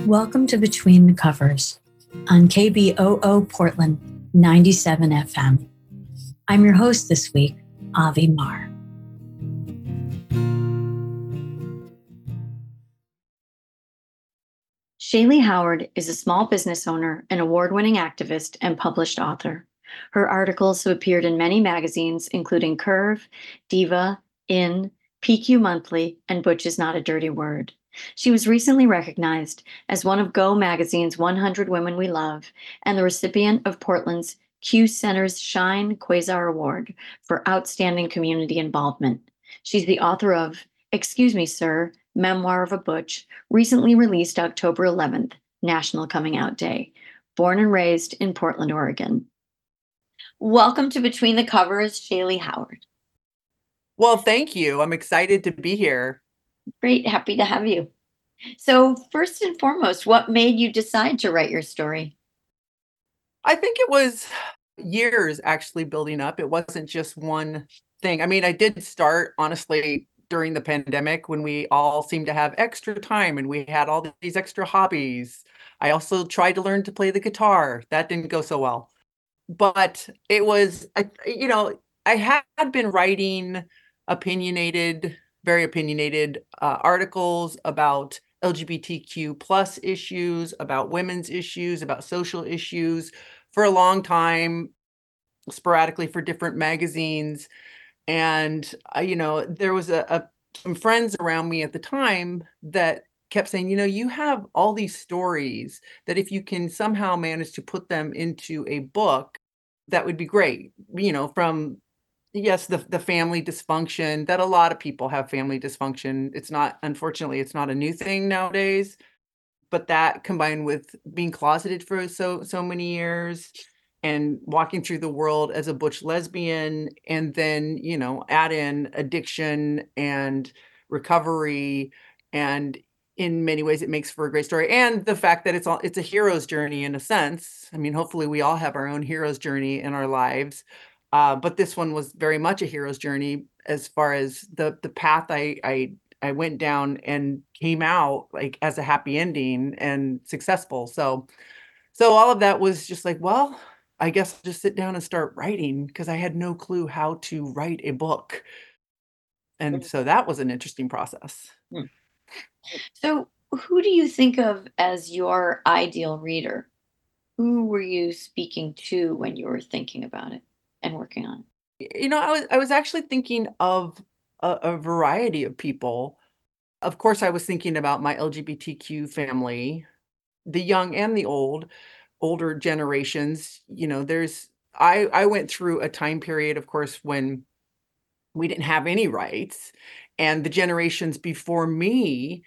Welcome to Between the Covers on KBOO Portland 97 FM. I'm your host this week, Avi Marr. Shaylee Howard is a small business owner, an award-winning activist, and published author. Her articles have appeared in many magazines, including Curve, Diva, In, PQ Monthly, and Butch Is Not a Dirty Word. She was recently recognized as one of Go Magazine's 100 Women We Love and the recipient of Portland's Q Center's Shine Quasar Award for Outstanding Community Involvement. She's the author of Excuse Me, Sir, Memoir of a Butch, recently released October 11th, National Coming Out Day. Born and raised in Portland, Oregon. Welcome to Between the Covers, Shaylee Howard. Well, thank you. I'm excited to be here. Great, happy to have you. So first and foremost, what made you decide to write your story? I think it was years actually building up. It wasn't just one thing. I mean, I did start honestly during the pandemic when we all seemed to have extra time and we had all these extra hobbies. I also tried to learn to play the guitar. That didn't go so well. But it was, I had been writing very opinionated articles about LGBTQ plus issues, about women's issues, about social issues for a long time, sporadically for different magazines. And, there was some friends around me at the time that kept saying, you have all these stories that if you can somehow manage to put them into a book, that would be great. From yes, the family dysfunction that a lot of people have family dysfunction. Unfortunately, it's not a new thing nowadays, but that combined with being closeted for so many years and walking through the world as a butch lesbian and then, add in addiction and recovery, and in many ways it makes for a great story. And the fact that it's a hero's journey in a sense. I mean, hopefully we all have our own hero's journey in our lives. But this one was very much a hero's journey as far as the path I went down and came out like as a happy ending and successful. So all of that was just like, well, I guess I'll just sit down and start writing because I had no clue how to write a book. And so that was an interesting process. So, who do you think of as your ideal reader? Who were you speaking to when you were thinking about it and working on it? I was actually thinking of a variety of people. Of course, I was thinking about my LGBTQ family, the young and the older generations. I went through a time period, of course, when we didn't have any rights, and the generations before me,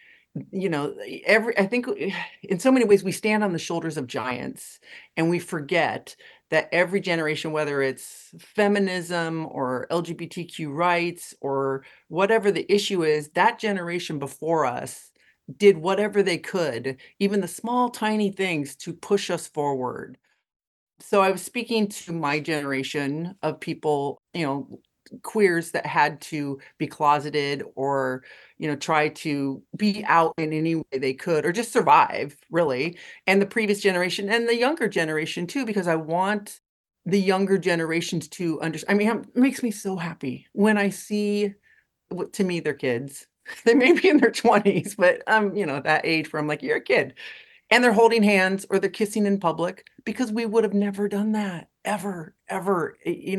I think in so many ways we stand on the shoulders of giants, and we forget that every generation, whether it's feminism or LGBTQ rights or whatever the issue is, that generation before us did whatever they could, even the small tiny things, to push us forward. So I was speaking to my generation of people, queers that had to be closeted or, try to be out in any way they could or just survive, really. And the previous generation and the younger generation too, because I want the younger generations to understand. I mean, it makes me so happy when I see, to me, they're kids. They may be in their 20s, but I'm, that age where I'm like, you're a kid. And they're holding hands or they're kissing in public because we would have never done that ever, ever.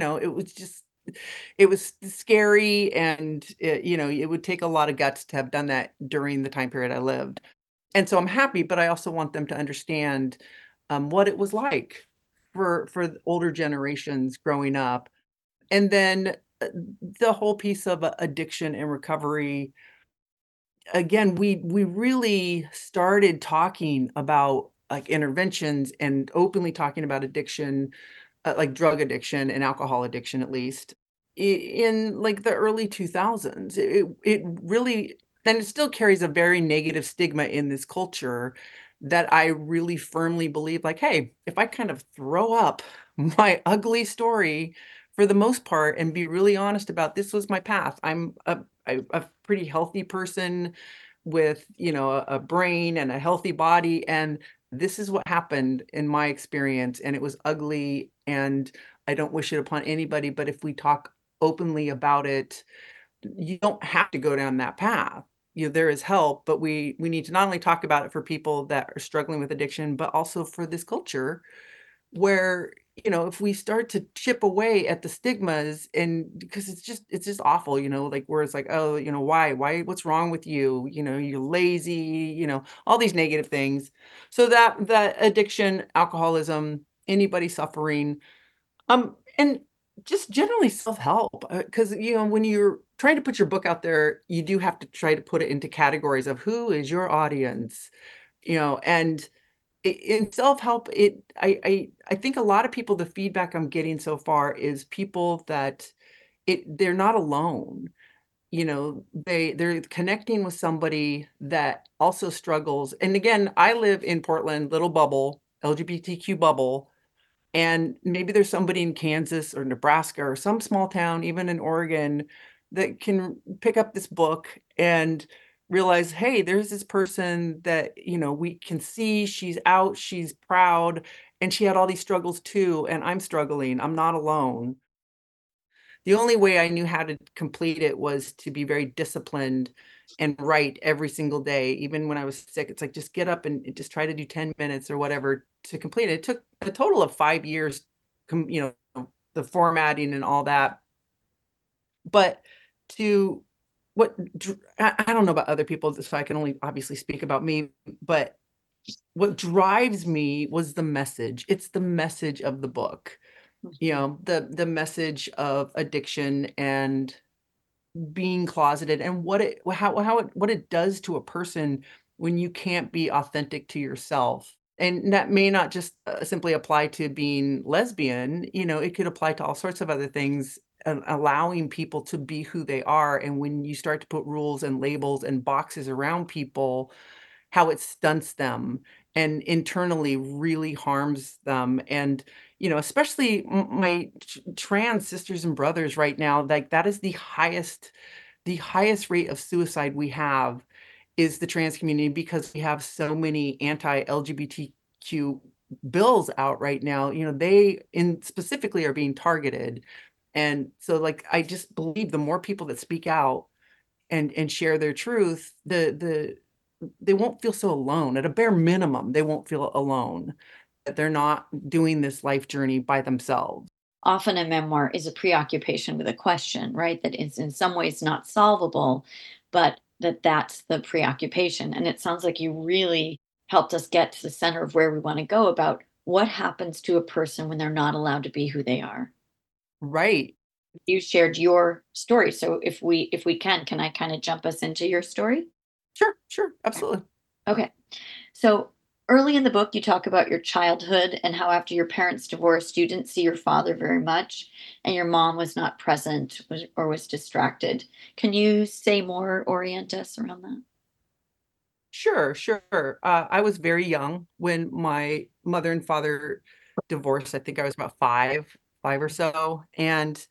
It was scary, and it would take a lot of guts to have done that during the time period I lived. And so I'm happy, but I also want them to understand what it was like for the older generations growing up. And then the whole piece of addiction and recovery. Again, we really started talking about, like, interventions and openly talking about addiction, like drug addiction and alcohol addiction, at least, in, like, the early 2000s. It really, and it still carries a very negative stigma in this culture that I really firmly believe, like, "Hey, if I kind of throw up my ugly story for the most part and be really honest about this was my path. I'm a pretty healthy person with, a brain and a healthy body, and this is what happened in my experience, and it was ugly, and I don't wish it upon anybody, but if we talk openly about it, you don't have to go down that path. There is help, but we need to not only talk about it for people that are struggling with addiction, but also for this culture where, if we start to chip away at the stigmas, and because it's just awful, like where it's like, oh, why, what's wrong with you? You're lazy, all these negative things. So that addiction, alcoholism, anybody suffering, and just generally self-help, because, when you're trying to put your book out there, you do have to try to put it into categories of who is your audience, and in self-help, I think a lot of people, the feedback I'm getting so far is people that they're not alone. They're connecting with somebody that also struggles. And again, I live in Portland, little bubble, LGBTQ bubble, and maybe there's somebody in Kansas or Nebraska or some small town, even in Oregon, that can pick up this book and realize, hey, there's this person that, we can see she's out, she's proud, and she had all these struggles too. And I'm struggling. I'm not alone. The only way I knew how to complete it was to be very disciplined and write every single day. Even when I was sick, it's like, just get up and just try to do 10 minutes or whatever to complete it. It took a total of 5 years, the formatting and all that. But to I don't know about other people, so I can only obviously speak about me, but what drives me was the message. It's the message of the book, the message of addiction and being closeted, and what it does to a person when you can't be authentic to yourself. And that may not just simply apply to being lesbian, it could apply to all sorts of other things, allowing people to be who they are. And when you start to put rules and labels and boxes around people, how it stunts them and internally really harms them. And, especially my trans sisters and brothers right now, like that is the highest rate of suicide we have is the trans community, because we have so many anti-LGBTQ bills out right now. They in specifically are being targeted. And so, like, I just believe the more people that speak out and share their truth, they won't feel so alone. At a bare minimum, they won't feel alone, that they're not doing this life journey by themselves. Often a memoir is a preoccupation with a question, right? That is in some ways not solvable, but that's the preoccupation. And it sounds like you really helped us get to the center of where we want to go about what happens to a person when they're not allowed to be who they are. Right. You shared your story. So if we can I kind of jump us into your story? Sure, sure, absolutely. Okay. So early in the book, you talk about your childhood and how after your parents divorced, you didn't see your father very much and your mom was not present or was distracted. Can you say more, orient us around that? Sure, sure. I was very young when my mother and father divorced. I think I was about five or so. And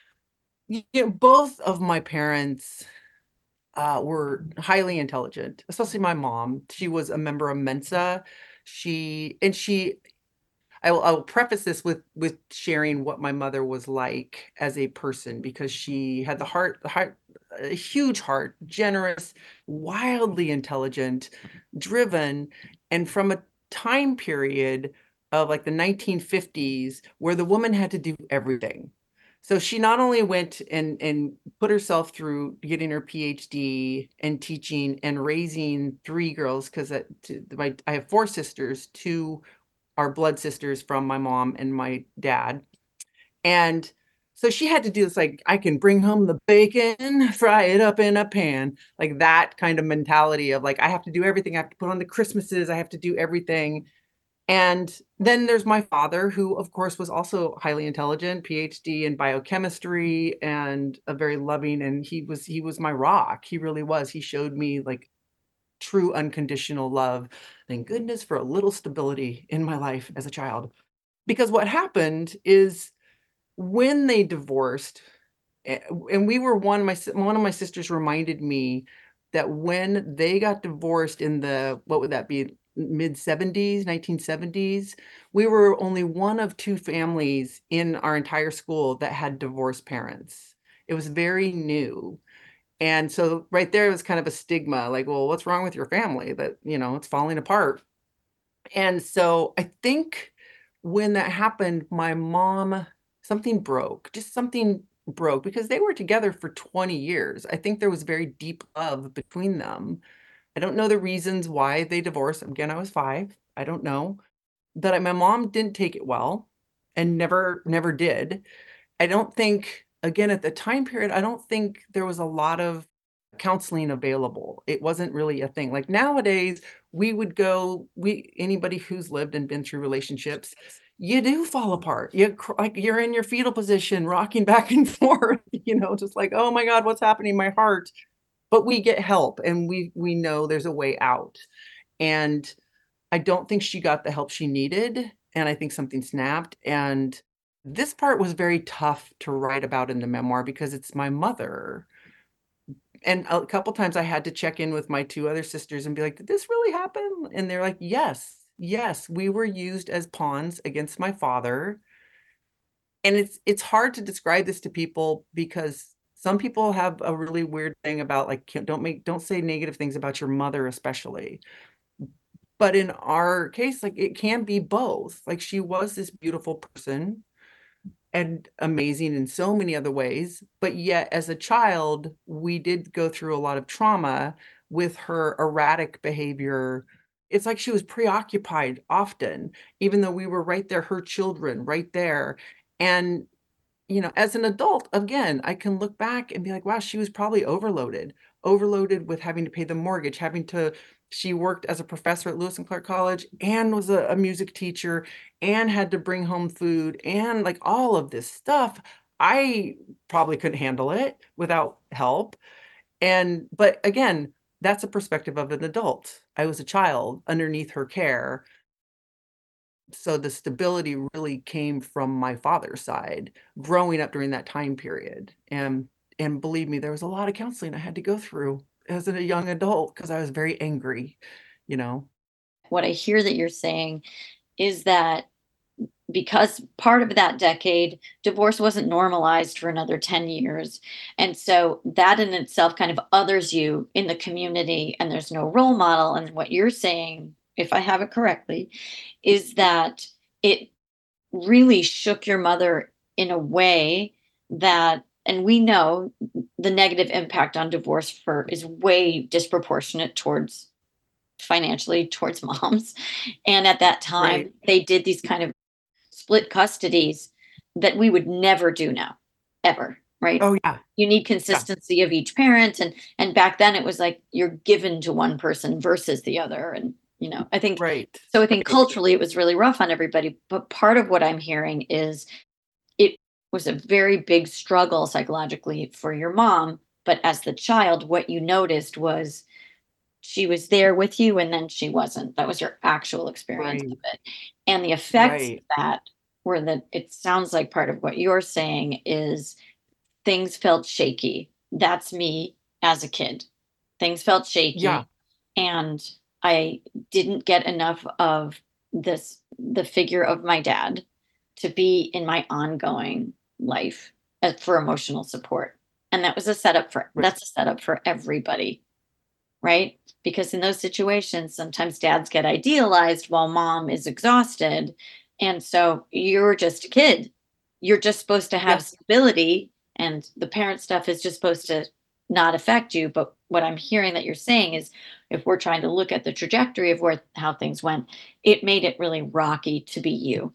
both of my parents were highly intelligent, especially my mom. She was a member of Mensa. She I will preface this with sharing what my mother was like as a person, because she had the heart, a huge heart, generous, wildly intelligent, driven, and from a time period of like the 1950s where the woman had to do everything. So she not only went and put herself through getting her PhD and teaching and raising three girls, because I have four sisters, two are blood sisters from my mom and my dad. And so she had to do this, like, I can bring home the bacon, fry it up in a pan, like that kind of mentality of like, I have to do everything. I have to put on the Christmases. I have to do everything. And then there's my father, who, of course, was also highly intelligent, PhD in biochemistry, and a very loving. And he was my rock. He really was. He showed me like true unconditional love. Thank goodness for a little stability in my life as a child. Because what happened is when they divorced, and we were one of my sisters reminded me that when they got divorced in the, what would that be, mid 70s, 1970s, we were only one of two families in our entire school that had divorced parents. It was very new. And so right there was kind of a stigma, like, well, what's wrong with your family that, it's falling apart. And so I think when that happened, my mom, something broke, just something broke because they were together for 20 years. I think there was very deep love between them. I don't know the reasons why they divorced. Again, I was 5. I don't know. But my mom didn't take it well and never did. I don't think, again, at the time period, I don't think there was a lot of counseling available. It wasn't really a thing. Like nowadays, we would go, anybody who's lived and been through relationships, you do fall apart. Like you're in your fetal position, rocking back and forth, just like, oh my God, what's happening in my heart? But we get help and we know there's a way out. And I don't think she got the help she needed, and I think something snapped, and this part was very tough to write about in the memoir because it's my mother, and a couple times I had to check in with my 2 other sisters and be like, "Did this really happen?" And they're like, "Yes, yes, we were used as pawns against my father." And it's hard to describe this to people because some people have a really weird thing about, like, don't say negative things about your mother especially. But in our case, like, it can be both. Like, she was this beautiful person and amazing in so many other ways, but yet as a child, we did go through a lot of trauma with her erratic behavior. It's like she was preoccupied often, even though we were right there, her children, right there. And as an adult, again, I can look back and be like, wow, she was probably overloaded with having to pay the mortgage, she worked as a professor at Lewis and Clark College and was a music teacher and had to bring home food and like all of this stuff. I probably couldn't handle it without help. But again, that's a perspective of an adult. I was a child underneath her care, so the stability really came from my father's side growing up during that time period. And believe me, there was a lot of counseling I had to go through as a young adult because I was very angry, you know. What I hear that you're saying is that because part of that decade, divorce wasn't normalized for another 10 years. And so that in itself kind of others you in the community, and there's no role model. And what you're saying, if I have it correctly, is that it really shook your mother in a way that, and we know the negative impact on divorce for is way disproportionate towards financially towards moms. And at that time Right. they did these kind of split custodies that we would never do now, ever, right? Oh yeah. You need Yeah. consistency of each parent, and back then it was like you're given to one person versus the other, and I think Right. so. I think Right. culturally it was really rough on everybody, but part of what I'm hearing is it was a very big struggle psychologically for your mom. But as the child, what you noticed was she was there with you and then she wasn't. That was your actual experience Right. of it. And the effects of Right. that were that it sounds like part of what you're saying is things felt shaky. That's me as a kid. Things felt Yeah. shaky. And I didn't get enough of the figure of my dad to be in my ongoing life for emotional support. And Right. that's a setup for everybody, right? Because in those situations, sometimes dads get idealized while mom is exhausted. And so you're just a kid. You're just supposed to have Yes. stability, and the parent stuff is just supposed to not affect you. But what I'm hearing that you're saying is if we're trying to look at the trajectory of how things went, it made it really rocky to be you.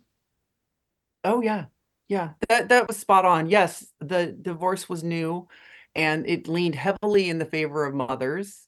Oh yeah. Yeah. That was spot on. Yes, the divorce was new and it leaned heavily in the favor of mothers.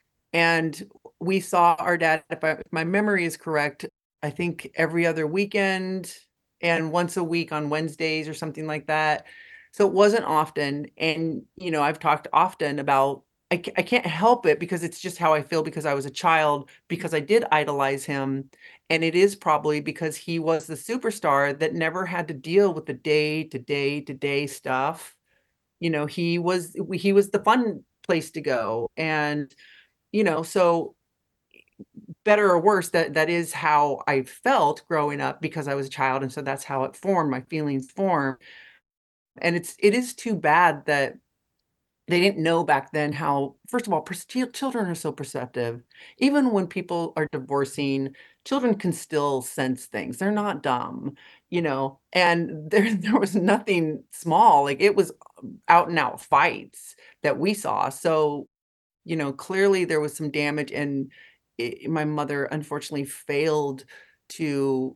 And we saw our dad, if my memory is correct, I think every other weekend and once a week on Wednesdays or something like that. So it wasn't often. And, I've talked often about I can't help it because it's just how I feel because I was a child, because I did idolize him. And it is probably because he was the superstar that never had to deal with the day to day to day stuff. He was the fun place to go. And, so better or worse, that is how I felt growing up because I was a child. And so that's how it formed, my feelings formed. And it is too bad that they didn't know back then how, first of all, children are so perceptive. Even when people are divorcing, children can still sense things. They're not dumb, and there was nothing small. Like it was out and out fights that we saw. So, clearly there was some damage, and my mother unfortunately failed to,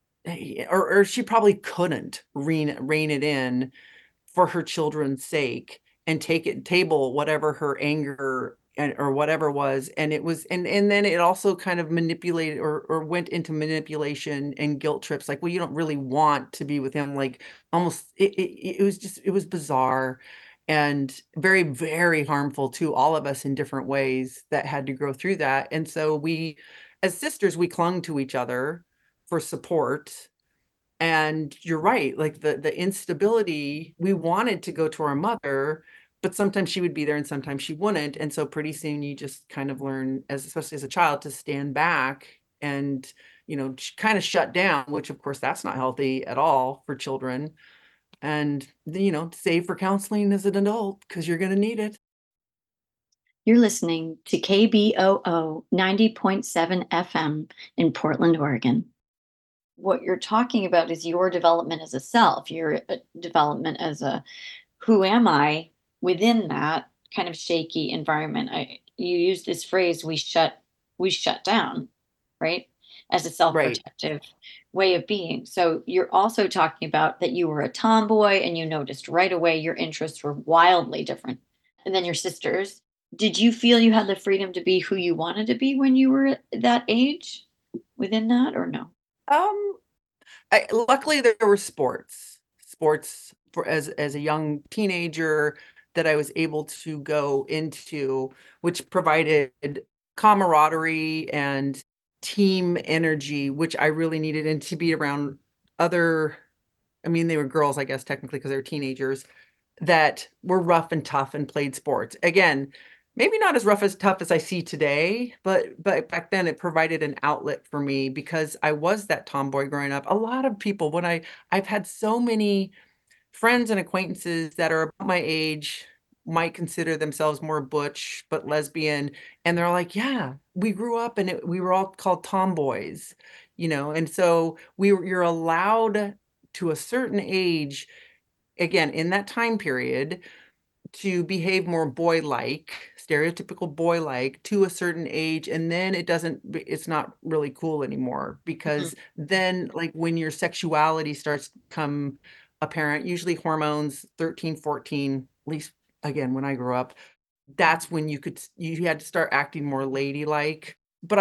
or she probably couldn't rein it in for her children's sake and take it table whatever her anger and or whatever was, and it was and then it also kind of manipulated or went into manipulation and guilt trips, like, "Well, you don't really want to be with him," like, almost it was just it was bizarre and very, very harmful to all of us in different ways that had to go through that, and so we as sisters, we clung to each other for support, and you're right, like, the instability, we wanted to go to our mother, but sometimes she would be there and sometimes she wouldn't, and so pretty soon you just kind of learn, as especially as a child, to stand back and, kinda shut down, which, of course, that's not healthy at all for children, and, save for counseling as an adult because 'cause you're gonna need it. You're listening to KBOO 90.7 FM in Portland, Oregon. What you're talking about is your development as a self, your development as a who am I within that kind of shaky environment. You use this phrase, we shut down, right? As a Right. self-protective way of being. So you're also talking about that you were a tomboy and you noticed right away your interests were wildly different than your sisters. Did you feel you had the freedom to be who you wanted to be when you were at that age within that or no? Um luckily, there were sports for as a young teenager that I was able to go into, which provided camaraderie and team energy, which I really needed, and to be around other I mean, they were girls, I guess, technically, because they were teenagers, that were rough and tough and played sports. Again, maybe not as rough as tough as I see today, but back then it provided an outlet for me because I was that tomboy growing up. A lot of people I've had so many friends and acquaintances that are about my age, might consider themselves more butch, but lesbian, and they're like, "Yeah, we grew up and we were all called tomboys," and so you're allowed to a certain age, again, in that time period, to behave more boy-like, stereotypical boy-like to a certain age, and then it's not really cool anymore Mhm. because then, like, when your sexuality starts to become apparent, usually hormones, 13, 14, at least, again, when I grew up, that's when you had to start acting more ladylike, but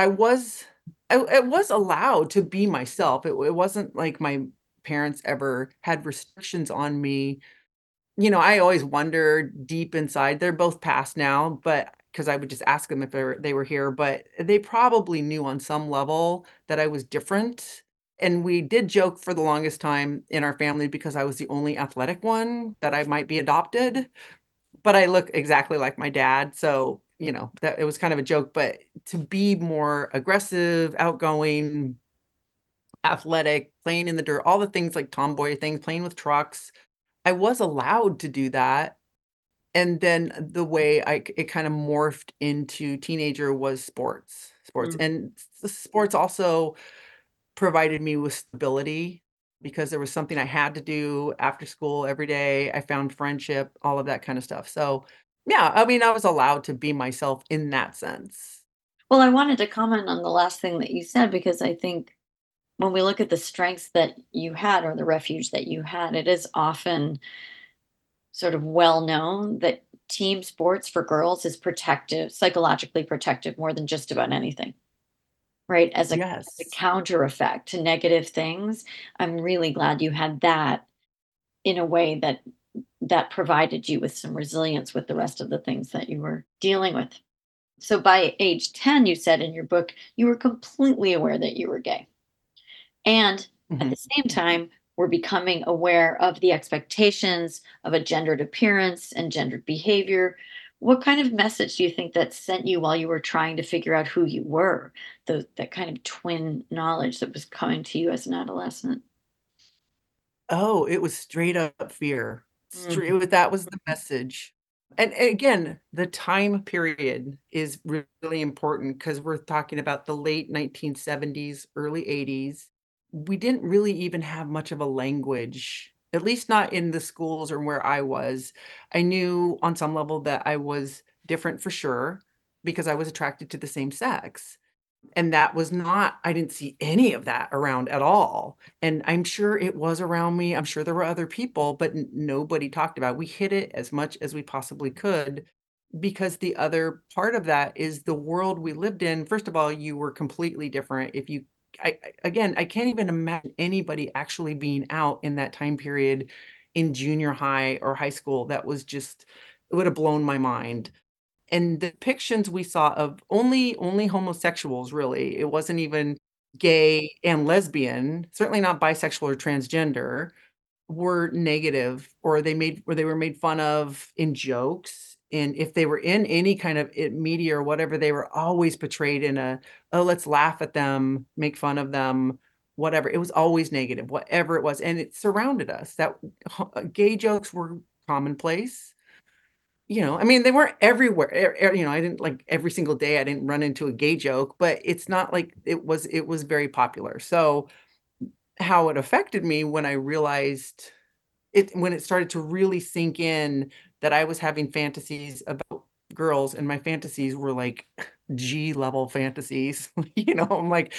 I was allowed to be myself. It wasn't like my parents ever had restrictions on me. I always wonder deep inside, they're both passed now, but because I would just ask them if they were here, but they probably knew on some level that I was different, and we did joke for the longest time in our family because I was the only athletic one that I might be adopted, but I look exactly like my dad, so, that it was kind of a joke, but to be more aggressive, outgoing, athletic, playing in the dirt, all the things like tomboy things, playing with trucks, I was allowed to do that, and then the way it kinda morphed into teenager was sports, Mm. and sports also provided me with stability because there was something I had to do after school every day. I found friendship, all of that kinda stuff. So, yeah, I mean, I was allowed to be myself in that sense. Well, I wanted to comment on the last thing that you said because I think when we look at the strengths that you had or the refuge that you had, it is often sort of well known that team sports for girls is protective, psychologically protective more than just about anything, right? As a Yes. counter effect to negative things. I'm really glad you had that in a way that provided you with some resilience with the rest of the things that you were dealing with. So by age 10, you said in your book, you were completely aware that you were gay. And at Mhm. the same time, we're becoming aware of the expectations of a gendered appearance and gendered behavior, What kind of message do you think that sent you while you were trying to figure out who you were? That kind of twin knowledge that was coming to you as an adolescent? Oh, it was straight up fear. Mhm. That was the message. And again, the time period is really important because we're talking about the late 1970s, early 80s. We didn't really even have much of a language, at least not in the schools or where I was. I knew on some level that I was different for sure because I was attracted to the same sex. And that was not I didn't see any of that around at all, and I'm sure it was around me, I'm sure there were other people, but n nobody talked about it. We hid it as much as we possibly could, because the other part of that is the world we lived in. First of all, you were completely different if you again, I can't even imagine anybody actually being out in that time period in junior high or high school. That was just it would have blown my mind. And the depictions we saw of only homosexuals, really, it wasn't even gay and lesbian, certainly not bisexual or transgender, were negative, or they were made fun of in jokes, and if they were in any kind of media or whatever, they were always portrayed in a, "Oh, let's laugh at them, make fun of them," whatever. It was always negative, whatever it was, and it surrounded us. Gay jokes were commonplace. I mean, they weren't everywhere. I didn't like every single day, I didn't run into a gay joke, but it's not like it was very popular. So, how it affected me when I realized when it started to really sink in that I was having fantasies about girls and my fantasies were like G level fantasies. I'm like,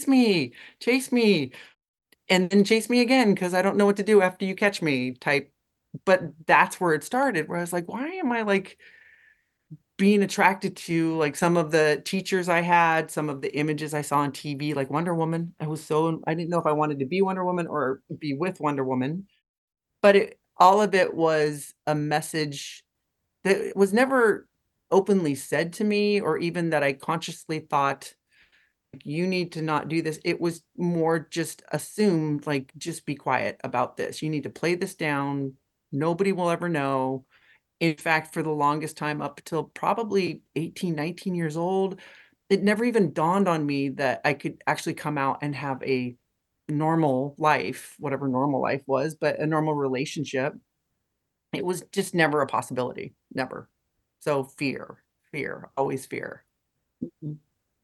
chase me, and then chase me again because I don't know what to do after you catch me type. But that's where it started, where I was like, why am I like being attracted to, like, some of the teachers I had, some of the images I saw on TV, like Wonder Woman. I didn't know if I wanted to be Wonder Woman or be with Wonder Woman, but it all of it was a message that was never openly said to me or even that I consciously thought, like, "You need to not do this." It was more just assumed, like, "Just be quiet about this. You need to play this down. Nobody will ever know." In fact, for the longest time, up until probably 18, 19 years old, it never even dawned on me that I could actually come out and have a normal life, whatever normal life was, but a normal relationship. It was just never a possibility, never. So fear, always fear. Mhm.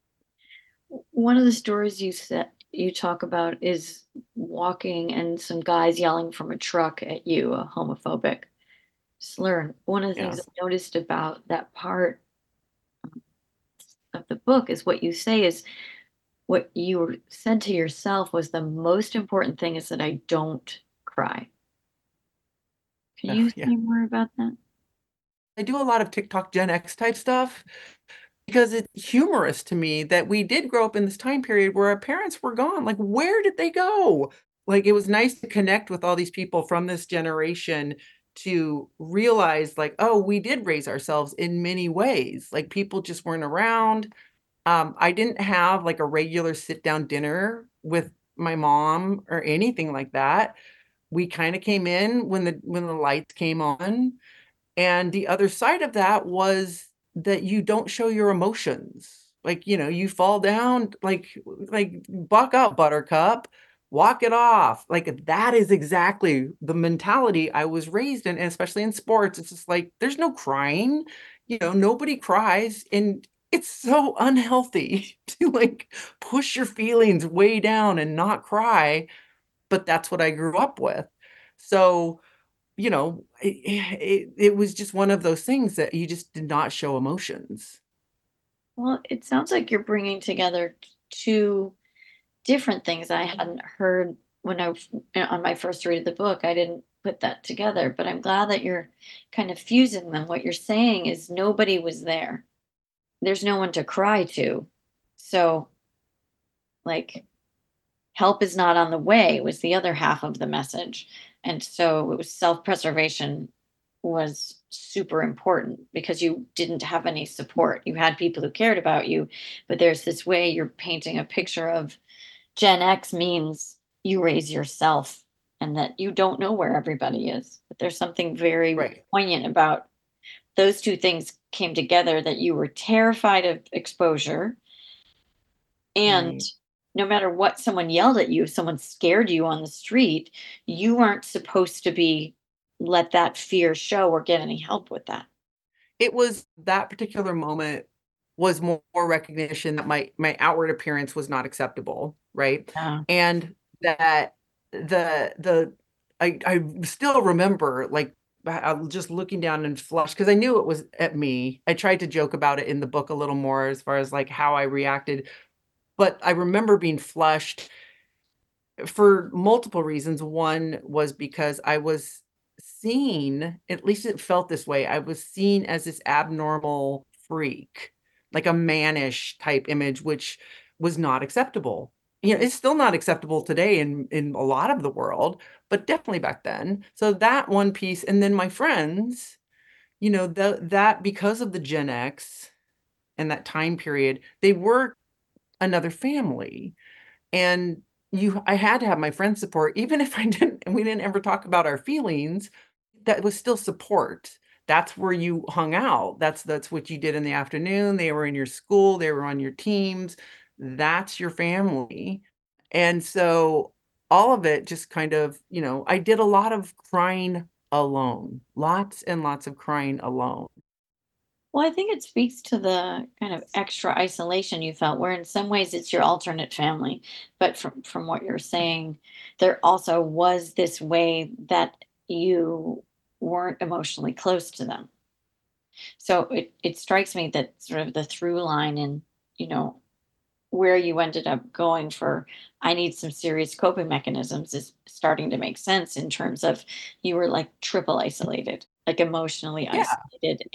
One of the stories you talk about is walking and some guys yelling from a truck at you, a homophobic slur. One of the things I Yes. noticed about that part of the book is what you say is what you said to yourself was the most important thing is that I don't cry. Can Oh, you yeah. say more about that? I do a lot of TikTok Gen X type stuff because it's humorous to me that we did grow up in this time period where our parents were gone. Like, where did they go? Like, it was nice to connect with all these people from this generation to realize, like, oh, we did raise ourselves in many ways. Like, people just weren't around. I didn't have like a regular sit down dinner with my mom or anything like that. We kind of came in when the lights came on, and the other side of that was that you don't show your emotions. Like, you fall down, like buck up, buttercup, walk it off. Like that is exactly the mentality I was raised in, and especially in sports. It's just like there's no crying, nobody cries. And it's so unhealthy to like push your feelings way down and not cry, but that's what I grew up with. So it was just one of those things that you just did not show emotions. Well, it sounds like you're bringing together two different things I hadn't heard when on my first read of the book. I didn't put that together, but I'm glad that you're kind of fusing them. What you're saying is nobody was there. There's no one to cry to. So, like, help is not on the way was the other half of the message. And so it was self-preservation was super important because you didn't have any support. You had people who cared about you, but there's this way you're painting a picture of Gen X means you raise yourself and that you don't know where everybody is. But there's something very Right. poignant about those two things came together, that you were terrified of exposure, and Right. no matter what someone yelled at you, if someone scared you on the street, you weren't supposed to be let that fear show or get any help with that. It was that particular moment was more recognition that my outward appearance was not acceptable, right? Yeah. And that the I still remember, like, just looking down and flush because I knew it was at me. I tried to joke about it in the book a little more as far as, like, how I reacted, but I remember being flushed for multiple reasons. One was because I was seen, at least it felt this way, I was seen as this abnormal freak, like a mannish type image, which was not acceptable. It's still not acceptable today in a lot of the world, but definitely back then. So that one piece, and then my friends, that because of the Gen X and that time period, they were another family. And I had to have my friend support, even if I didn't and we didn't ever talk about our feelings, that was still support. That's where you hung out. That's what you did in the afternoon. They were in your school, they were on your teams. That's your family. And so all of it just kind of, I did a lot of crying alone. Lots and lots of crying alone. Well, I think it speaks to the kind of extra isolation you felt, where in some ways it's your alternate family. But from what you're saying, there also was this way that you weren't emotionally close to them. So it strikes me that sort of the through line in, you know, where you ended up going for I need some serious coping mechanisms is starting to make sense, in terms of you were like triple isolated, like emotionally Yeah, isolated,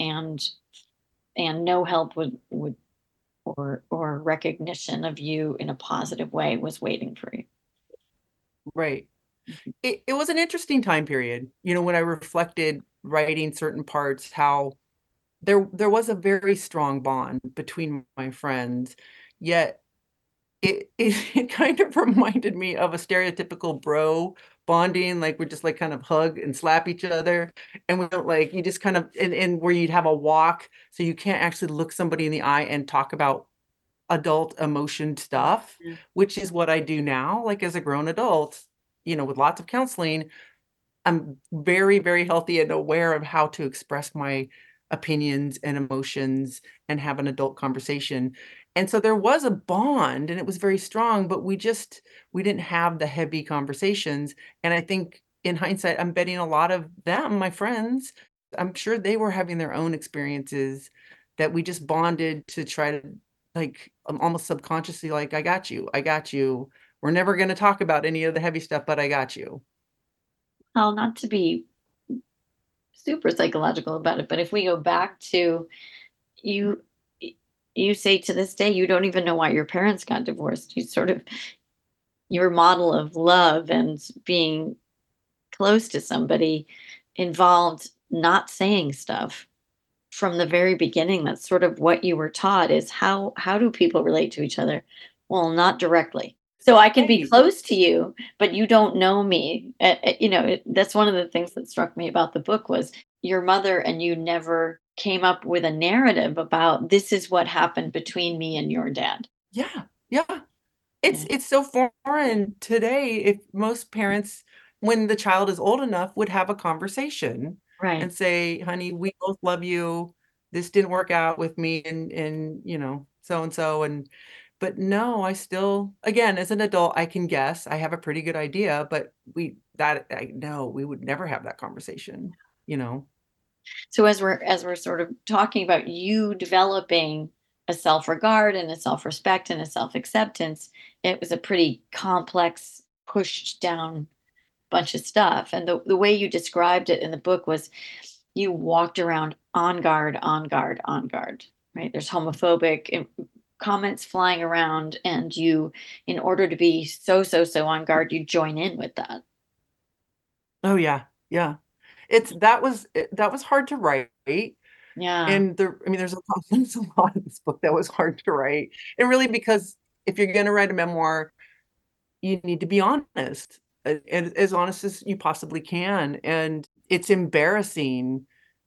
and no help would or recognition of you in a positive way was waiting for you. right. It was an interesting time period, when I reflected writing certain parts, how there was a very strong bond between my friends, yet it it kind of reminded me of a stereotypical bro bonding, like, we just, like, kind of hug and slap each other, and we don't, like, you just kind of and where you'd have a walk, so you can't actually look somebody in the eye and talk about adult emotion stuff, Mhm. which is what I do now, like, as a grown adult, with lots of counseling. I'm very, very healthy and aware of how to express my opinions and emotions and have an adult conversation. And so there was a bond and it was very strong, but we didn't have the heavy conversations. And I think in hindsight, I'm betting a lot of them, my friends, I'm sure they were having their own experiences that we just bonded to try to, like, almost subconsciously, like, I got you. I got you. We're never going to talk about any of the heavy stuff, but I got you. Well, not to be super psychological about it, but if we go back to you, you say to this day you don't even know why your parents got divorced. You sort of, your model of love and being close to somebody involved not saying stuff from the very beginning. That's sort of what you were taught, is how do people relate to each other? Well, not directly. So I can be Right. close to you, but you don't know me. That's one of the things that struck me about the book was your mother and you never came up with a narrative about this is what happened between me and your dad. Yeah, yeah. Yeah. It's so foreign today if most parents, when the child is old enough, would have a conversation Right. and say, "Honey, we both love you. This didn't work out with me and, so and so," and but no, I still again, as an adult, I can guess. I have a pretty good idea, but I no, we would never have that conversation, you know? So as we're sort of talking about you developing a self-regard and a self-respect and a self-acceptance, it was a pretty complex, pushed down bunch of stuff. And the way you described it in the book was you walked around on guard, on guard, on guard. Right? There's homophobic comments flying around, and you, in order to be so on guard, you join in with that. Oh, yeah, yeah. That was hard to write. Yeah. And there's a lot there's a lot in this book that was hard to write, and really because if you're gonna write a memoir, you need to be honest, and as honest as you possibly can, and it's embarrassing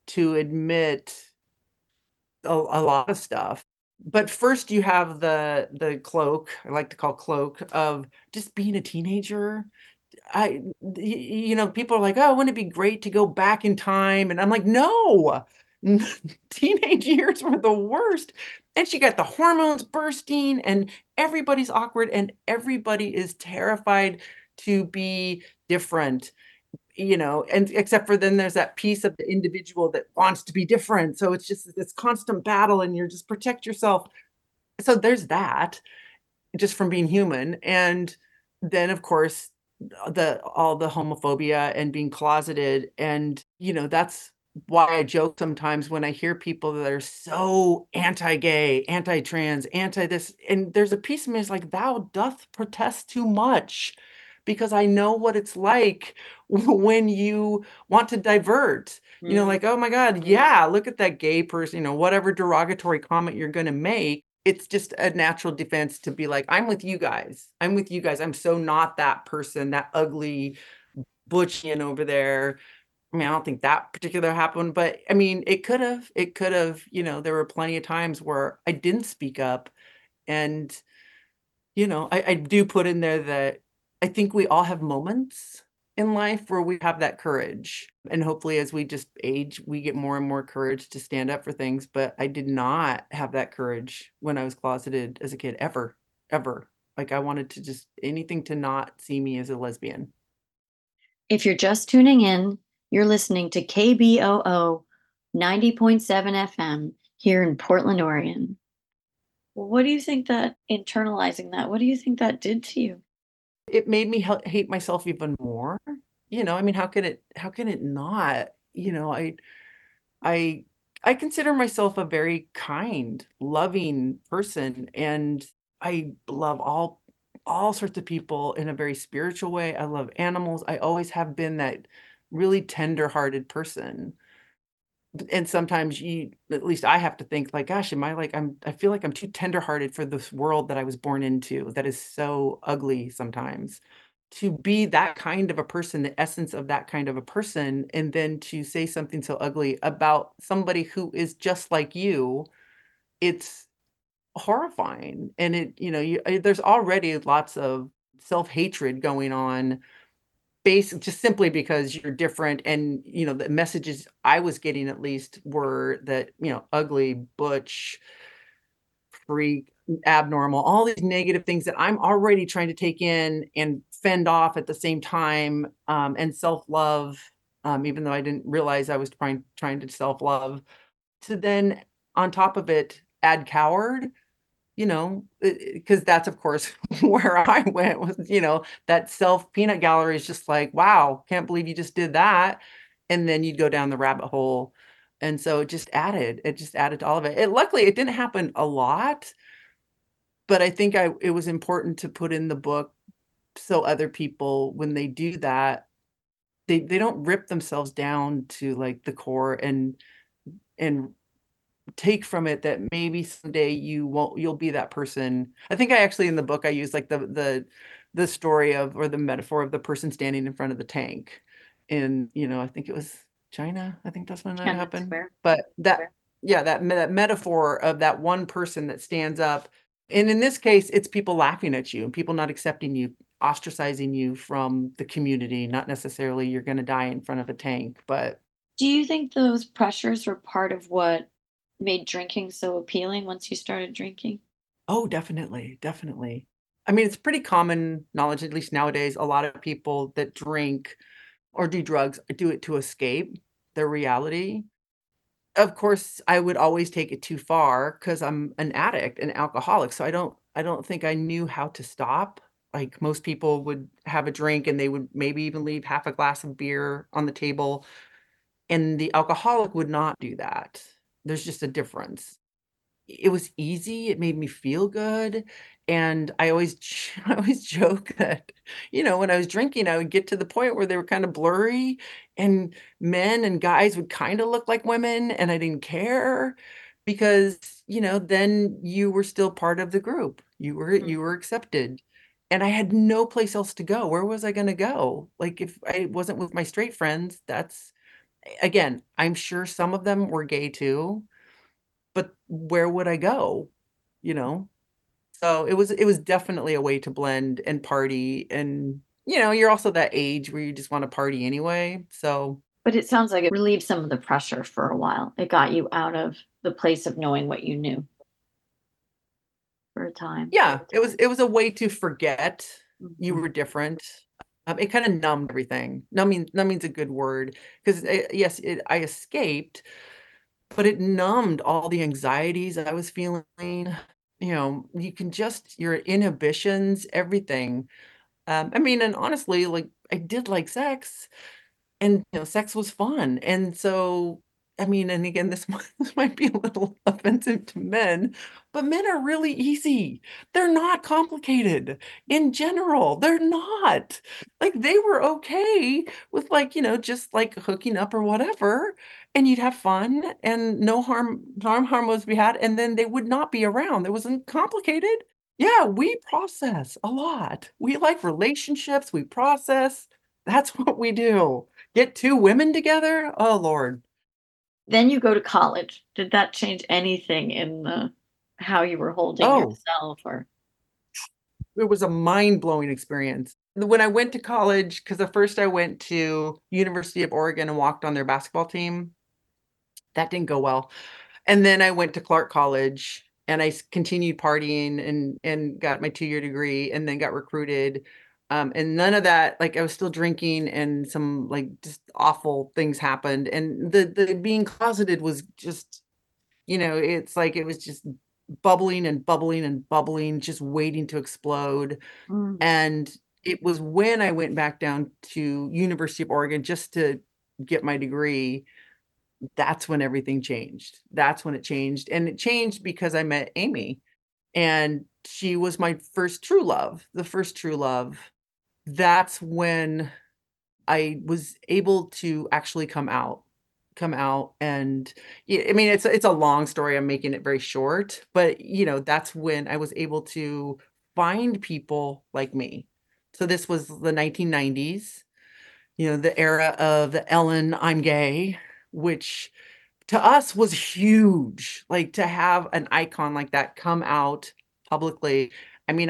to admit a lot of stuff. But first you have the cloak, I like to call cloak, of just being a teenager. People are like, "Oh, wouldn't it be great to go back in time?" And I'm like, "No, teenage years were the worst." And she got the hormones bursting, and everybody's awkward, and everybody is terrified to be different, and except for then there's that piece of the individual that wants to be different. So it's just this constant battle, and you're just protect yourself. So there's that, just from being human. And then of course the all the homophobia and being closeted. And that's why I joke sometimes when I hear people that are so anti-gay, anti-trans, anti this, and there's a piece of me is like, thou doth protest too much, because I know what it's like when you want to divert, like, oh my God, yeah, look at that gay person, whatever derogatory comment you're going to make. It's just a natural defense to be like, I'm with you guys. I'm with you guys. I'm so not that person, that ugly butchian over there. I mean, I don't think that particular happened, but I mean, it could have. It could have, there were plenty of times where I didn't speak up. And, I do put in there that I think we all have moments in life where we have that courage. And hopefully, as we just age, we get more and more courage to stand up for things. But I did not have that courage when I was closeted as a kid, ever, ever. Like, I wanted to just anything to not see me as a lesbian. If you're just tuning in, you're listening to KBOO 90.7 FM here in Portland, Oregon. Well, what do you think that internalizing that, what do you think that did to you? It made me hate myself even more. I mean, how can it not? I I consider myself a very kind, loving person, and I love all sorts of people in a very spiritual way. I love animals. I always have been that really tender-hearted person. And sometimes at least I have to think like, gosh, am I like I feel like I'm too tender-hearted for this world that I was born into that is so ugly sometimes. To be that kind of a person, the essence of that kind of a person, and then to say something so ugly about somebody who is just like you, it's horrifying. And there's already lots of self-hatred going on, just simply because you're different. And the messages I was getting, at least, were that ugly, butch, freak, abnormal, all these negative things that I'm already trying to take in and fend off at the same time. And self-love, even though I didn't realize I was trying to self-love, to then on top of it add coward, because that's of course where I went with, that self peanut gallery is just like, wow, can't believe you just did that. And then you'd go down the rabbit hole. And so it just added to all of it. Luckily it didn't happen a lot, but I think it was important to put in the book so other people, when they do that, they don't rip themselves down to like the core, and take from it that maybe someday you'll be that person. I think I actually in the book I use like the story of, or the metaphor of, the person standing in front of the tank. And I think it was China. I think that's when that Tiananmen happened. Square. But yeah, that metaphor of that one person that stands up. And in this case, it's people laughing at you and people not accepting you, ostracizing you from the community, not necessarily you're going to die in front of a tank, but Do you think those pressures were part of what made drinking so appealing once you started drinking? oh, definitely, definitely. I mean, it's pretty common knowledge, at least nowadays, a lot of people that drink or do drugs do it to escape their reality. Of course, I would always take it too far because 'cause I'm an addict, an alcoholic, so I don't think I knew how to stop. Like, most people would have a drink and they would maybe even leave half a glass of beer on the table, and the alcoholic would not do that. There's just a difference. It was easy, it made me feel good, and I always I always joke that, when I was drinking, I would get to the point where they were kinda blurry, and men and guys would kinda look like women, and I didn't care because, then you were still part of the group. You were accepted, and I had no place else to go. Where was I gonna go? Like, if I wasn't with my straight friends, that's again, I'm sure some of them were gay too, but where would I go? You know? So it was definitely a way to blend and party, and, you're also that age where you just wanna party anyway, so But it sounds like it relieved some of the pressure for a while. It got you out of the place of knowing what you knew for a time. yeah, it was a way to forget you Mhm. were different. It kinda numbed everything. Numbing's a good word 'cause, yes, I escaped, but it numbed all the anxieties I was feeling. You can just your inhibitions, everything. I mean, and honestly, like, I did like sex, and, sex was fun, and so, I mean, and again, this might this might be a little offensive to men, but men are really easy. They're not complicated. In general, they're not. Like, they were okay with, like, just, like, hooking up or whatever, and you'd have fun, and no harm was to be had, and then they would not be around. It wasn't complicated. Yeah, we process a lot. We like relationships, we process. That's what we do. Get 2 women together? Oh, Lord. Then you go to college. Did that change anything in the how you were holding Oh, yourself or it was a mind-blowing experience. When I went to college, because at first I went to University of Oregon and walked on their basketball team, that didn't go well. And then I went to Clark College, and I continued partying and got my 2-year degree and then got recruited. And none of that, like, I was still drinking and some, like, just awful things happened, and the being closeted was just, it's like it was just bubbling and bubbling and bubbling, just waiting to explode. Mm. And it was when I went back down to University of Oregon just to get my degree, that's when everything changed. That's when it changed, and it changed because I met Amy, and she was my first true love, the first true love. That's when I was able to actually come out, and I mean, it's a long story, I'm making it very short, but, that's when I was able to find people like me. So this was the 1990s, the era of the Ellen, "I'm gay," which to us was huge, like, to have an icon like that come out publicly. I mean,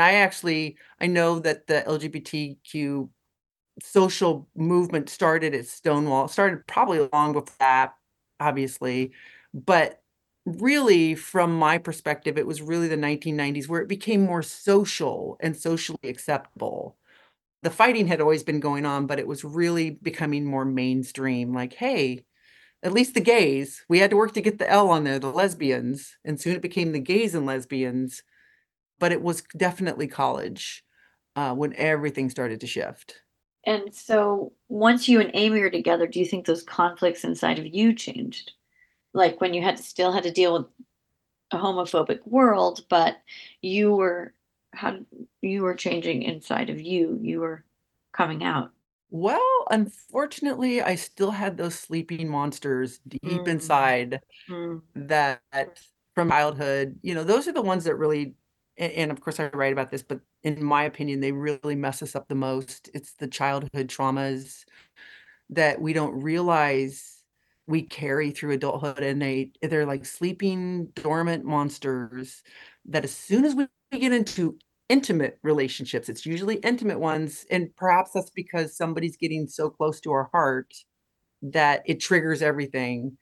I know that the LGBTQ social movement started at Stonewall. It started probably long before that, obviously, but really, from my perspective, it was really the 1990s where it became more social and socially acceptable. The fighting had always been going on, but it was really becoming more mainstream, like, "Hey, at least the gays, we had to work to get the L on there, the lesbians, and soon it became the gays and lesbians, but it was definitely college, when everything started to shift." and so once you and Amy are together, do you think those conflicts inside of you changed? Like when you still had to deal with a homophobic world, but you were how you were changing inside of you. You were coming out. Well, unfortunately, I still had those sleeping monsters deep Mm, inside mm, that from childhood, those are the ones that really, and of course I write about this, but in my opinion, they really mess us up the most. It's the childhood traumas that we don't realize we carry through adulthood, and they're like sleeping dormant monsters that as soon as we get into intimate relationships, it's usually intimate ones, and perhaps that's because somebody's getting so close to our heart that it triggers everything.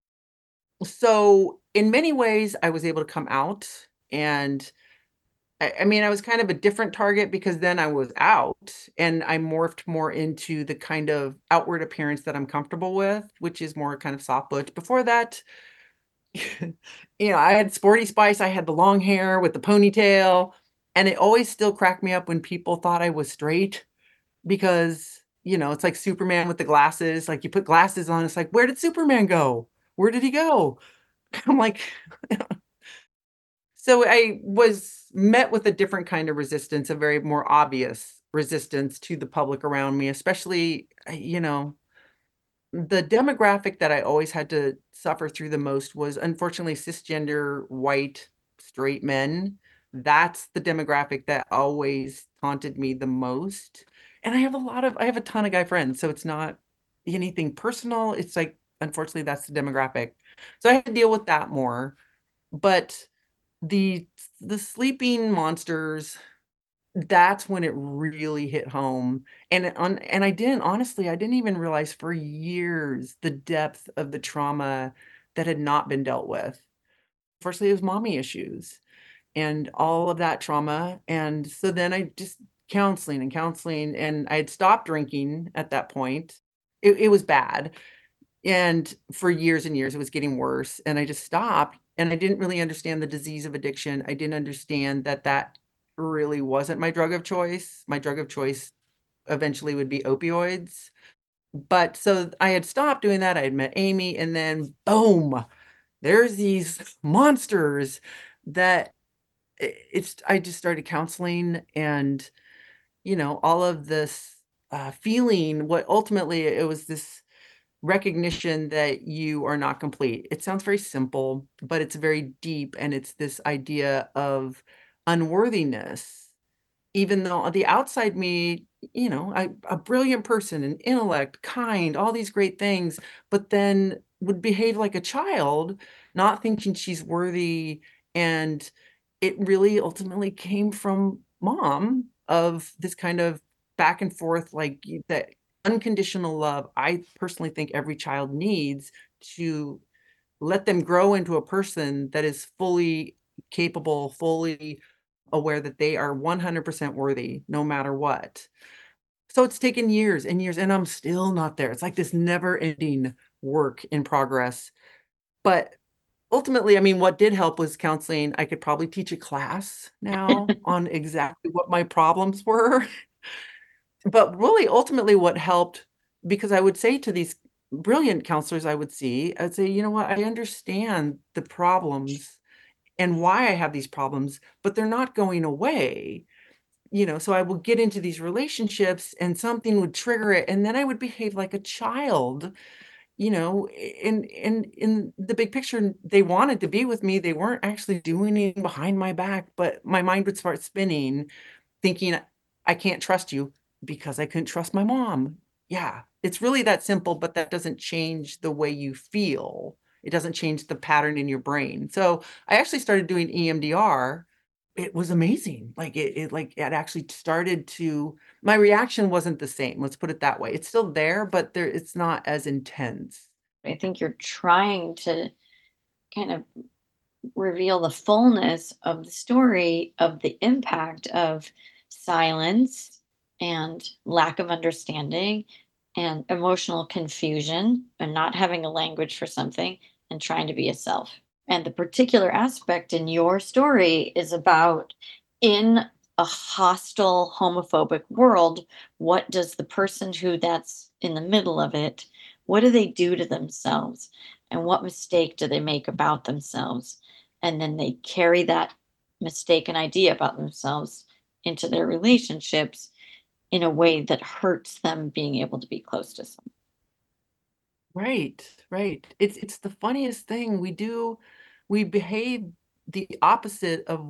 So, in many ways, I was able to come out, and I mean, I was kind of a different target because then I was out, and I morphed more into the kind of outward appearance that I'm comfortable with, which is more kind of soft butch. Before that, I had sporty spice, I had the long hair with the ponytail, and it always still cracked me up when people thought I was straight because, it's like Superman with the glasses, like, you put glasses on, it's like, "Where did Superman go? Where did he go?" I'm like, so I was met with a different kind of resistance, a very more obvious resistance to the public around me, especially, the demographic that I always had to suffer through the most was unfortunately cisgender, white, straight men. That's the demographic that always taunted me the most. And I have a ton of guy friends, so it's not anything personal. It's like unfortunately that's the demographic. So I had to deal with that more. But the the sleeping monsters, that's when it really hit home. And I didn't honestly, I didn't even realize for years the depth of the trauma that had not been dealt with. Firstly, it was mommy issues and all of that trauma. And so then I just counseling and counseling, and I had stopped drinking at that point. It was bad. And for years and years, it was getting worse. And I just stopped. And I didn't really understand the disease of addiction. I didn't understand that that really wasn't my drug of choice. My drug of choice eventually would be opioids. But so I had stopped doing that. I had met Amy, and then boom, there's these monsters that it's I just started counseling, and all of this feeling, what ultimately it was, this recognition that you are not complete. It sounds very simple, but it's very deep, and it's this idea of unworthiness. Even though on the outside me, a brilliant person, an intellect, kind, all these great things, but then would behave like a child, not thinking she's worthy. And it really ultimately came from mom, of this kind of back and forth, like that unconditional love I personally think every child needs to let them grow into a person that is fully capable, fully aware that they are 100% worthy no matter what. So it's taken years and years, and I'm still not there. It's like this never ending work in progress. But ultimately, I mean, what did help was counseling. I could probably teach a class now on exactly what my problems were. But really, ultimately, what helped, because I would say to these brilliant counselors I would see, I'd say, you know what, I understand the problems and why I have these problems, but they're not going away. So I would get into these relationships and something would trigger it, and then I would behave like a child, in the big picture, they wanted to be with me. They weren't actually doing anything behind my back, but my mind would start spinning, thinking, I can't trust you because I couldn't trust my mom. Yeah, it's really that simple, but that doesn't change the way you feel. It doesn't change the pattern in your brain. So I actually started doing EMDR. It was amazing. Like it actually started to, my reaction wasn't the same. Let's put it that way. It's still there, but it's not as intense. I think you're trying to kind of reveal the fullness of the story of the impact of silence and lack of understanding and emotional confusion and not having a language for something and trying to be a self. And the particular aspect in your story is about, in a hostile homophobic world, what does the person who that's in the middle of it, what do they do to themselves, and what mistake do they make about themselves, and then they carry that mistaken idea about themselves into their relationships in a way that hurts them being able to be close to someone. Right, right. It's the funniest thing. We behave the opposite of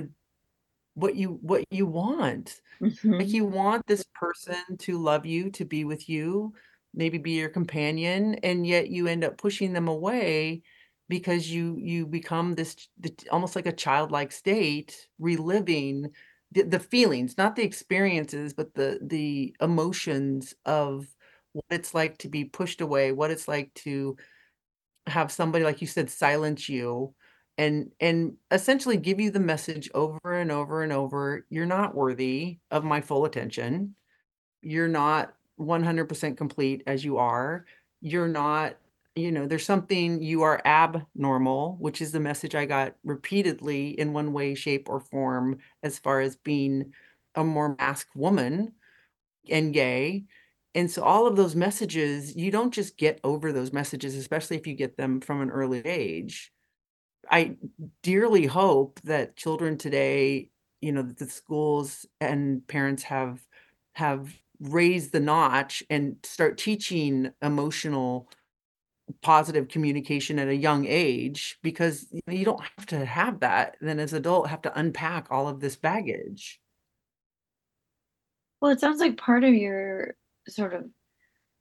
what you want. Like, Mhm. you want this person to love you, to be with you, maybe be your companion, and yet you end up pushing them away because you become almost like a childlike state, reliving the feelings, not the experiences, but the emotions of what it's like to be pushed away, what it's like to have somebody, like you said, silence you, and essentially give you the message over and over and over, "You're not worthy of my full attention. You're not 100% complete as you are. You're not, there's something, you are abnormal," which is the message I got repeatedly in one way, shape, or form, as far as being a more masked woman and gay. And so all of those messages, you don't just get over those messages, especially if you get them from an early age. I dearly hope that children today, that the schools and parents have raised the notch and start teaching emotional positive communication at a young age, because you don't have to have that then as adult have to unpack all of this baggage. Well, it sounds like part of your sort of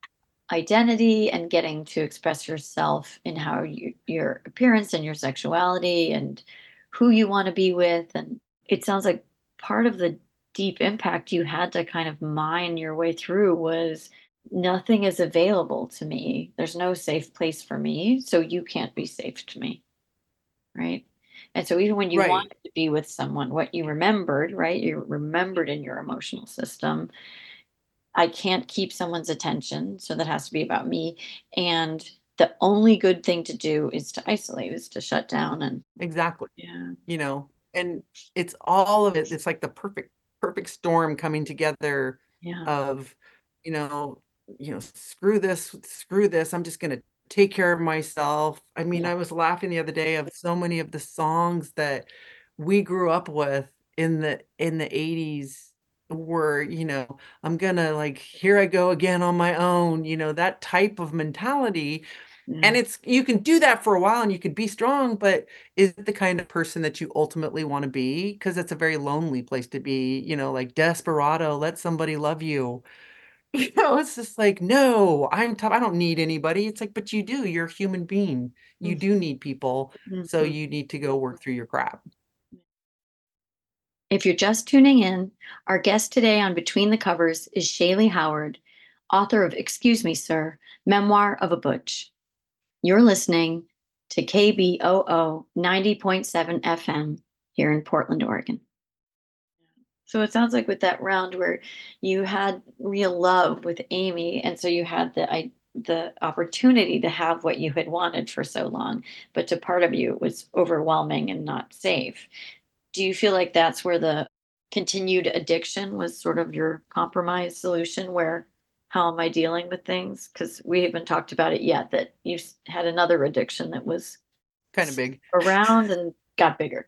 identity and getting to express yourself in how your appearance and your sexuality and who you want to be with. And it sounds like part of the deep impact you had to kind of mine your way through was nothing is available to me. There's no safe place for me, so you can't be safe to me, right? And so even when you Right. wanted to be with someone, what you remembered, right? You remembered in your emotional system, I can't keep someone's attention, so that has to be about me. And the only good thing to do is to isolate, is to shut down and Exactly. yeah, And it's all of it. It's like the perfect storm coming together yeah, of, you know, screw this. I'm just gonna take care of myself. I mean, yeah. I was laughing the other day of so many of the songs that we grew up with in the 80s were, I'm gonna like, here I go again on my own, that type of mentality. Yeah. And it's you can do that for a while and you could be strong, but is it the kind of person that you ultimately wanna be? Because it's a very lonely place to be, like Desperado, let somebody love you. It's just like, "No, I'm tough, I don't need anybody." It's like, "But you do, you're a human being. You do need people, so Mhm. you need to go work through your crap." If you're just tuning in, our guest today on Between the Covers is Shaylee Howard, author of Excuse Me, Sir, Memoir of a Butch. You're listening to KBOO 90.7 FM here in Portland, Oregon. So it sounds like with that round where you had real love with Amy, and so you had the opportunity to have what you had wanted for so long, but to part of you it was overwhelming and not safe. Do you feel like that's where the continued addiction was sort of your compromise solution? Where how am I dealing with things? Because we haven't talked about it yet. That you had another addiction that was Kinda big. around and got bigger.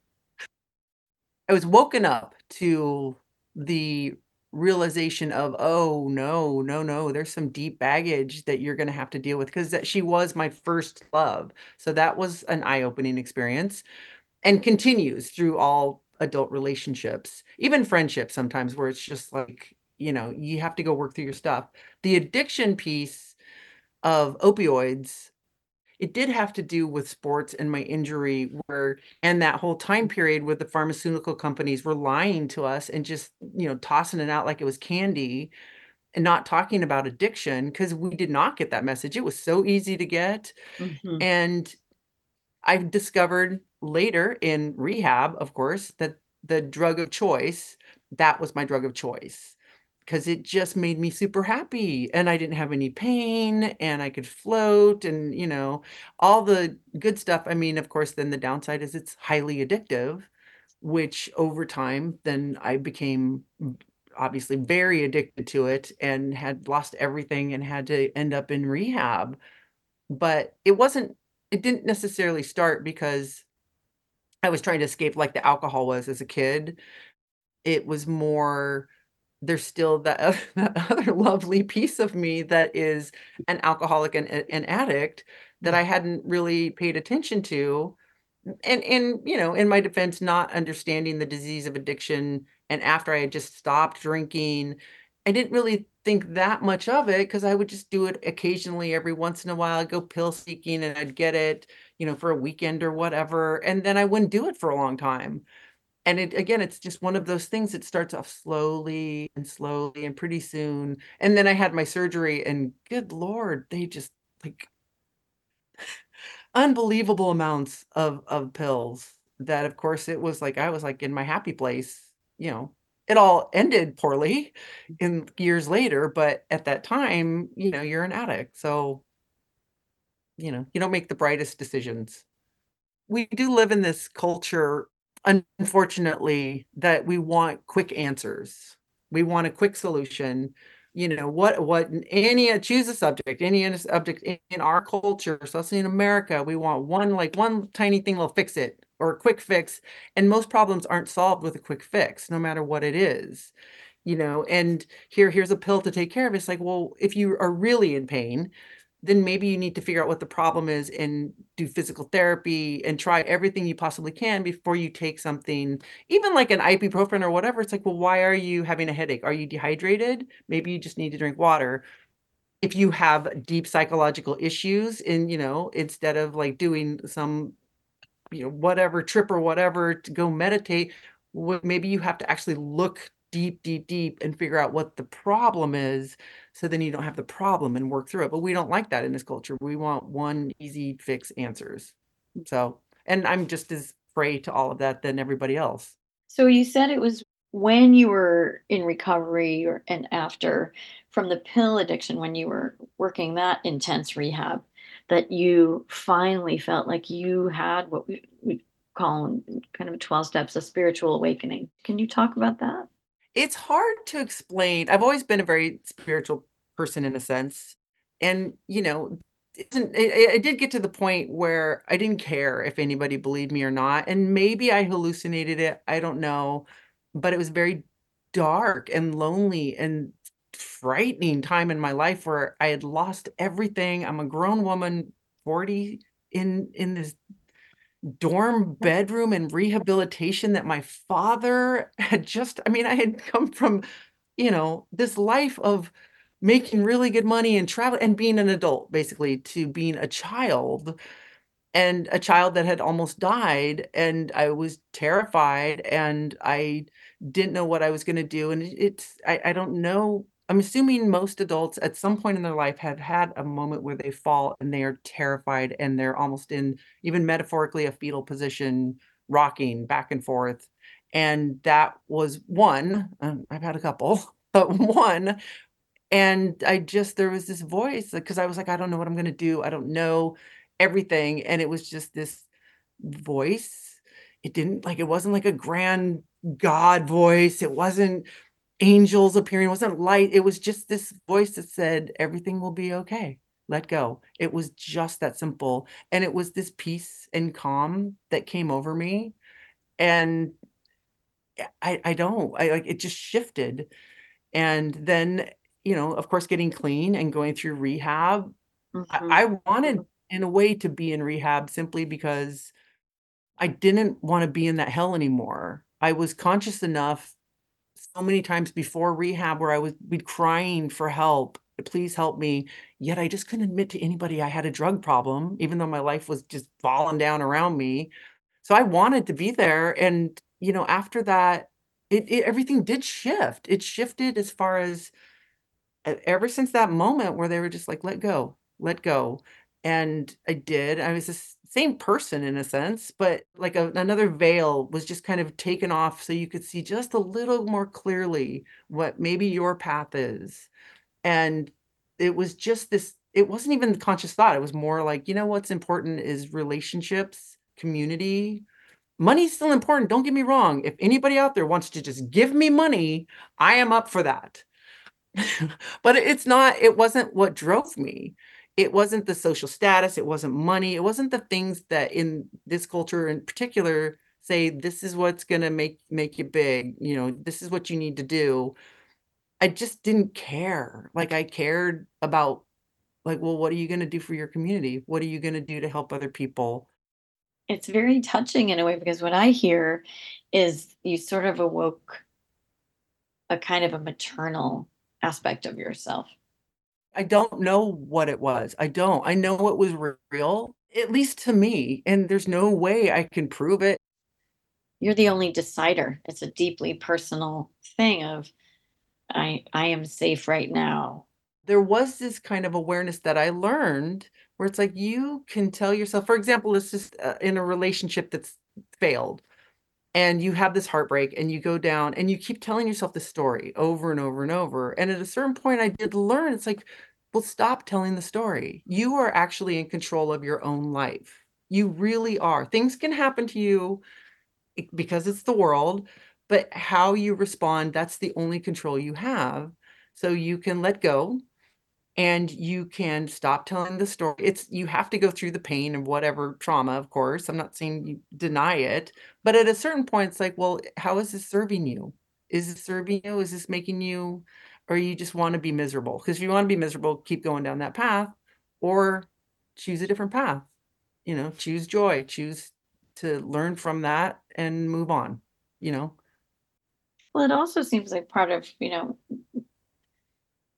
I was woken up to the realization of, "Oh, no, no, no, there's some deep baggage that you're gonna have to deal with," 'cause that she was my first love, so that was an eye-opening experience, and continues through all adult relationships, even friendships sometimes where it's just like, you have to go work through your stuff. The addiction piece of opioids, it did have to do with sports and my injury where and that whole time period where the pharmaceutical companies were lying to us and just, tossing it out like it was candy and not talking about addiction because we did not get that message. It was so easy to get, Mhm. and I discovered later in rehab, of course, that the drug of choice, that was my drug of choice, because it just made me super happy, and I didn't have any pain, and I could float and, all the good stuff. I mean, of course, then the downside is it's highly addictive, which over time, then I became obviously very addicted to it and had lost everything and had to end up in rehab. But it didn't necessarily start because I was trying to escape like the alcohol was as a kid. It was more there's still that that other lovely piece of me that is an alcoholic and an addict that I hadn't really paid attention to. And, in my defense, not understanding the disease of addiction, and after I had just stopped drinking, I didn't really think that much of it because I would just do it occasionally every once in a while. I'd go pill seeking and I'd get it, for a weekend or whatever, and then I wouldn't do it for a long time. And it's just one of those things that starts off slowly and pretty soon, and then I had my surgery and good lord, they just, like, unbelievable amounts of pills that, of course, it was like I was, like, in my happy place, you know? It all ended poorly in years later, but at that time, you're an addict, so, you don't make the brightest decisions. We do live in this culture, unfortunately, that we want quick answers. We want a quick solution. What any choose a subject, any subject in our culture, especially in America, we want one tiny thing will fix it or a quick fix. And most problems aren't solved with a quick fix, no matter what it is. And here's a pill to take care of it. It's like, well, if you are really in pain, then maybe you need to figure out what the problem is and do physical therapy and try everything you possibly can before you take something, even like an ibuprofen or whatever. It's like, well, why are you having a headache? Are you dehydrated? Maybe you just need to drink water. if you have deep psychological issues and, instead of like doing some, whatever trip or whatever to go meditate, maybe you have to actually look deep, deep, deep and figure out what the problem is. So then you don't have the problem and work through it. But we don't like that in this culture. We want one easy fix answers. So, and I'm just as prey to all of that than everybody else. So you said it was when you were in recovery and after from the pill addiction, when you were working that intense rehab, that you finally felt like you had what we call kind of 12 steps, a spiritual awakening. Can you talk about that? It's hard to explain. I've always been a very spiritual person in a sense. And, I did get to the point where I didn't care if anybody believed me or not. And maybe I hallucinated it. I don't know. But it was very dark and lonely and frightening time in my life where I had lost everything. I'm a grown woman, 40 in this dorm bedroom and rehabilitation that my father had just I mean, I had come from, this life of making really good money and travel and being an adult basically to being a child and a child that had almost died, and I was terrified, and I didn't know what I was gonna do, and I don't know. I'm assuming most adults at some point in their life have had a moment where they fall and they are terrified and they're almost in, even metaphorically, a fetal position, rocking back and forth, and that was one, I've had a couple, but one, and there was this voice, because I was like, "I don't know what I'm gonna do. I don't know everything." And it was just this voice. It wasn't like a grand God voice. It wasn't angels appearing. It wasn't light. It was just this voice that said, "Everything will be okay. Let go." It was just that simple. And it was this peace and calm that came over me. And I don't, I like it just shifted. And then, of course, getting clean and going through rehab, Hmm. I wanted, in a way, to be in rehab simply because I didn't wanna be in that hell anymore. I was conscious enough so many times before rehab where I would be crying for help, "Please help me," yet I just couldn't admit to anybody I had a drug problem, even though my life was just falling down around me. So I wanted to be there, and, after that, everything did shift. It shifted as far as ever since that moment where they were just like, let go." And I did. I was the same person in a sense, but like another veil was just kind of taken off so you could see just a little more clearly what maybe your path is. And it was just this, it wasn't even the conscious thought. It was more like, what's important is relationships, community. Money's still important. Don't get me wrong. If anybody out there wants to just give me money, I am up for that. But it wasn't what drove me. It wasn't the social status, it wasn't money, it wasn't the things that in this culture in particular say, "This is what's gonna make you big," "This is what you need to do." I just didn't care. Like, I cared about, like, well, what are you gonna do for your community? What are you gonna do to help other people? It's very touching in a way because what I hear is you sort of awoke a kind of a maternal aspect of yourself. I don't know what it was. I don't. I know it was real, at least to me, and there's no way I can prove it. You're the only decider. It's a deeply personal thing of I am safe right now. There was this kind of awareness that I learned where it's like you can tell yourself, for example, let's just in a relationship that's failed and you have this heartbreak and you go down and you keep telling yourself the story over and over and over. And at a certain point, I did learn it's like, well, stop telling the story. You are actually in control of your own life. You really are. Things can happen to you because it's the world, but how you respond, that's the only control you have. So you can let go and you can stop telling the story. You have to go through the pain of whatever trauma, of course. I'm not saying you deny it, but at a certain point, it's like, well, how is this serving you? Is it serving you? Is this making you, or you just want to be miserable? Because if you want to be miserable, keep going down that path, or choose a different path. Choose joy, choose to learn from that and move on. You know, Well, it also seems like part of,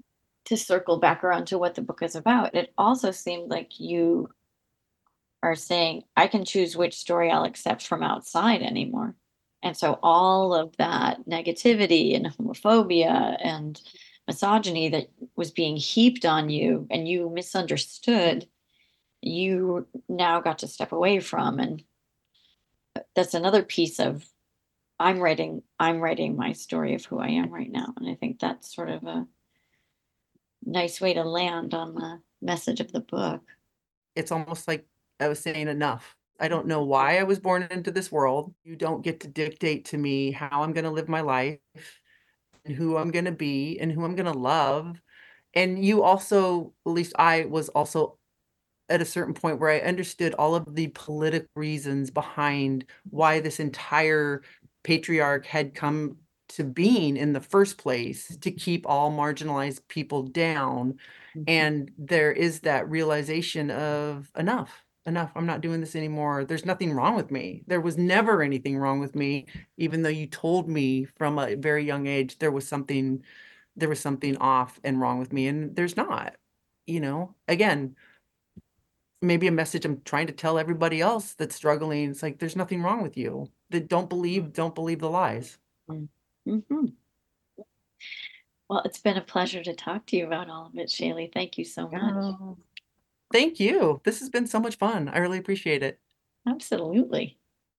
to circle back around to what the book is about, it also seemed like you are saying, I can choose which story I'll accept from outside anymore. And so all of that negativity and homophobia and misogyny that was being heaped on you and you misunderstood, you now got to step away from. And that's another piece of I'm writing my story of who I am right now. And I think that's sort of a nice way to land on the message of the book. It's almost like I was saying enough. I don't know why I was born into this world. You don't get to dictate to me how I'm gonna live my life and who I'm gonna be and who I'm gonna love. And you also, at least I was also at a certain point where I understood all of the political reasons behind why this entire patriarch had come to being in the first place to keep all marginalized people down. Mhm. And there is that realization of enough. I'm not doing this anymore. There's nothing wrong with me. There was never anything wrong with me, even though you told me from a very young age there was something off and wrong with me, and there's not. Again, maybe a message I'm trying to tell everybody else that's struggling. It's like there's nothing wrong with you. That don't believe the lies. Mm. Mhm. Well, it's been a pleasure to talk to you about all of it, Shaylee. Thank you so much. Oh, thank you. This has been so much fun. I really appreciate it. Absolutely.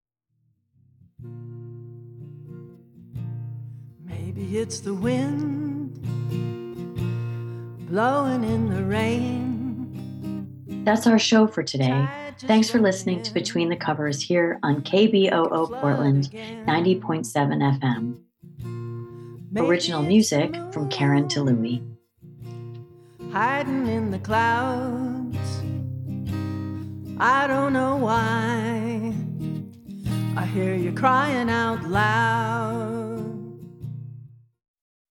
Maybe it's the wind blowing in the rain. That's our show for today. Thanks for listening to Between the Covers here on KBOO Portland 90.7 FM. Original music from Karen Touloui. Hiding in the clouds, I don't know why. I hear you crying out loud.